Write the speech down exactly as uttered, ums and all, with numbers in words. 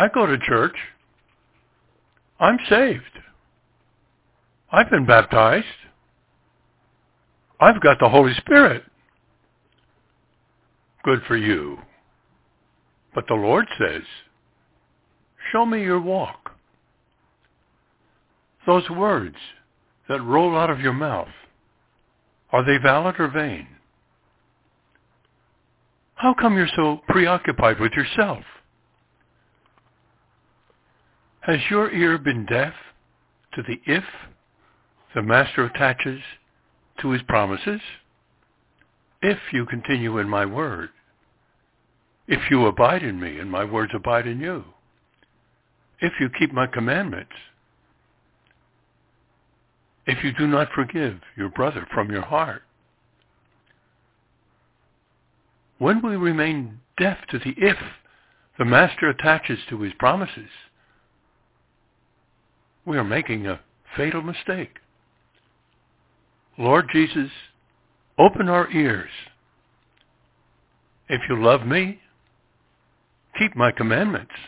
I go to church. I'm saved. I've been baptized. I've got the Holy Spirit. Good for you. But the Lord says, show me your walk. Those words that roll out of your mouth, are they valid or vain? How come you're so preoccupied with yourself? Has your ear been deaf to the if the Master attaches to his promises? If you continue in my word, if you abide in me and my words abide in you, if you keep my commandments, if you do not forgive your brother from your heart. When we remain deaf to the if the Master attaches to his promises, we are making a fatal mistake. Lord Jesus, open our ears. If you love me, keep my commandments.